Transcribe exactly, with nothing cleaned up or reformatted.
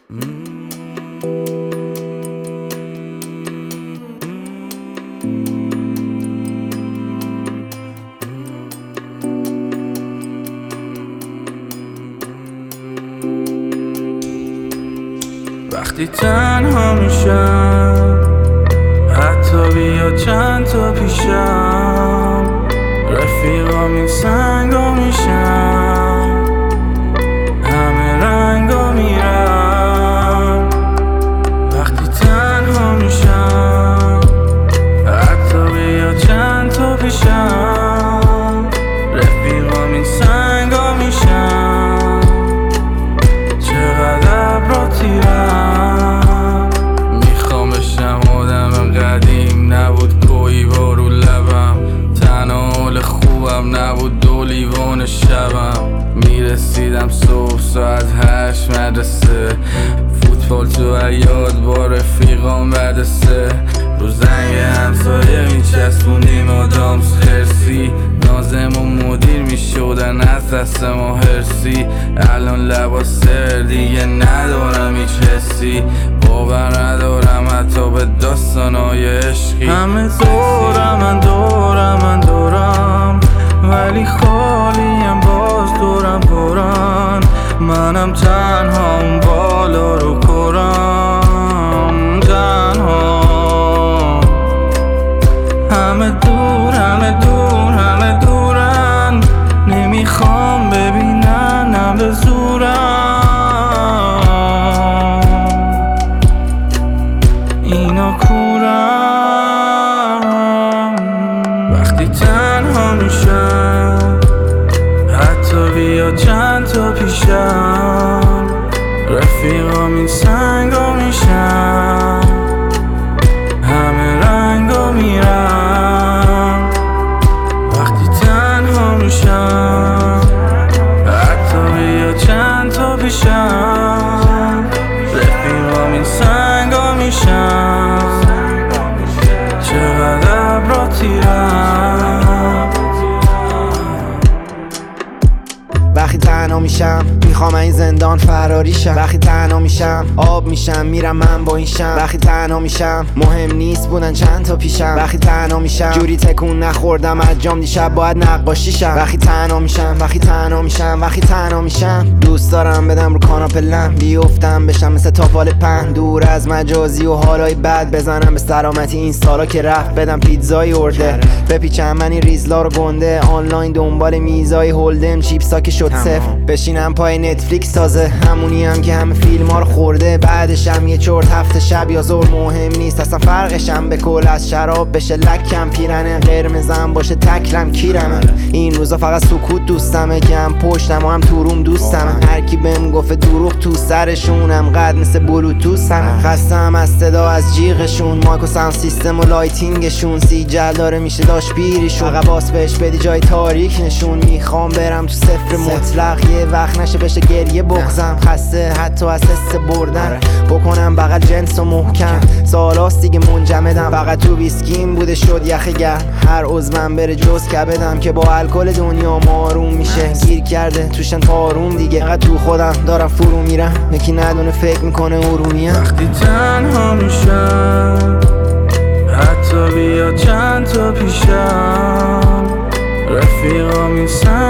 وقتی تنها میشم، حتی بیا چند تا پیشم، رفیقام این سنگا میشم، همه رنگا میرم. وقتی تنها میشم، حتی بیا چند تا پیشم، رفیقام این سنگا میشم، چقدر ابرا تیرم. میخوام بشم آدم قدیم، نبود کوی بارو لبم، تنها حال خوبم نبود دو لیوان شبم. میرسیدم صبح ساعت هشت مدرسه، فوتبال تو عیاد با رفیقام بعد سه، رو زنگ همسایه میچسبونیم آدامس خرسی، نازم و مدیر میشدن از دست ما هرسی. الان لباس سر دیگه ندارم هیچ حسی، باور ندارم حتی به داستانای عشقی. همه دورم من دورم من دورم، ولی خالیم باز دورم پرن. منم تنها اون بالا رو کرم، تنها. همه دور همه دور همه دورن، نمیخوام ببیننم به زورم، اینا کورم. وقتی تنها میشم، حتی بیا چند تا پیشم، رفیقام این سنگا میشم، همه رنگا میرم. وقتی تنها میشم، حتی بیا چند تا پیشم، رفیقام این سنگا میشم، چقدر ابرا تیرم. وقتی تنها میشم میخوام این زندان فراری شم، وقتی تنها میشم آب میشم میرم من با این شم، وقتی تنها میشم مهم نیست بودن چند تا پیشم، وقتی تنها میشم جوری تکون نخوردم از جام دیشب باید نقاشی شم. وقتی تنها میشم وقتی تنها میشم وقتی تنها میشم دوست دارم بدم رو کاناپه لم، بیفتم بشم مثل تاپال پهن، دور از مجازی و حالای بد، بزنم به سلامتی این سالا که رفت، بدم پیتزای ارده، بپیچم من این ریزلا رو گنده، آنلاین دنبال میزای هولدم، چیپسا که شد صفر، بشینم پای نتفلیکس تازه، همونی هم که همه فیلم ها رو خورده، بعدشم یه چرت هفته شب یا ظهر مهم نیست اصلا فرقشم، به کل از شراب بشه لکم، پیرنه قرمزم باشه تکلم کیرم. این روزا فقط سکوت دوستمه که هم پشتم و هم تو روم دوستم، هر کی بهم گفت دروغ تو سرشونم قد مثل بلوتوثم، خستم از صدا از جیغشون، مایک و ساوند سیستم و لایتینگشون، سی جل داره میشه داشت بیریشون، فقط باس بهش بدی جای تاریک نشون. میخوام برم تو صفر مطلق، یه وقت نشه بشه گریه بغزم، خسته حتی از حس بردن، بکنم بغل جنس و محکم، سالاست دیگه منجمدم، فقط تو ویسکیم بوده شد یخ گرم، هر عضوم بره جز کبدم که با الکل دنیا آروم میشه، گیر کرده توشن پاروم دیگه، فقط تو خودم دارم فرو میرم، یکی ندونه فکر میکنه ارومیم. وقتی تنها میشم، حتی بیا چند تا پیشم، رفیقام این